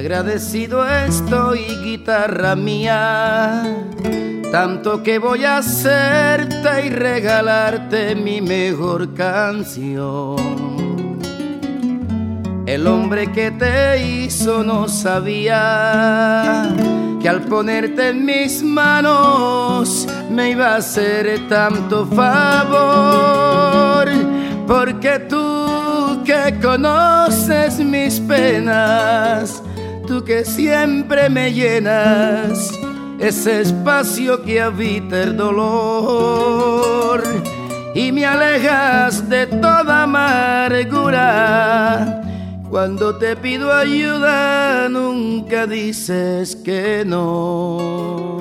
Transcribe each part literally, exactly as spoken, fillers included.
agradecido estoy, guitarra mía, tanto que voy a hacerte y regalarte mi mejor canción. El hombre que te hizo no sabía que al ponerte en mis manos me iba a hacer tanto favor, porque tú que conoces mis penas, tú que siempre me llenas ese espacio que habita el dolor y me alejas de toda amargura. Cuando te pido ayuda nunca dices que no.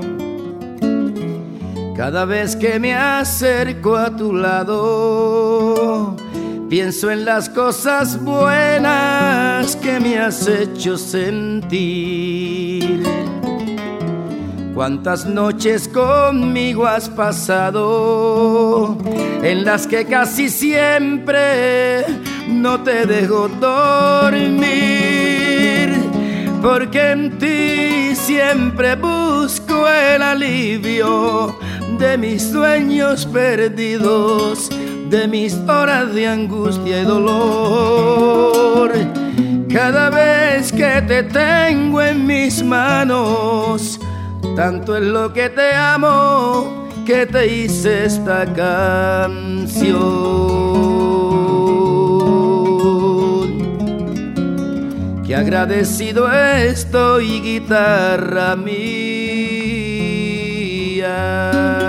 Cada vez que me acerco a tu lado, pienso en las cosas buenas que me has hecho sentir. Cuántas noches conmigo has pasado, en las que casi siempre no te dejo dormir, porque en ti siempre busco el alivio de mis sueños perdidos, de mis horas de angustia y dolor. Cada vez que te tengo en mis manos, tanto es lo que te amo que te hice esta canción. Qué agradecido estoy, guitarra mía.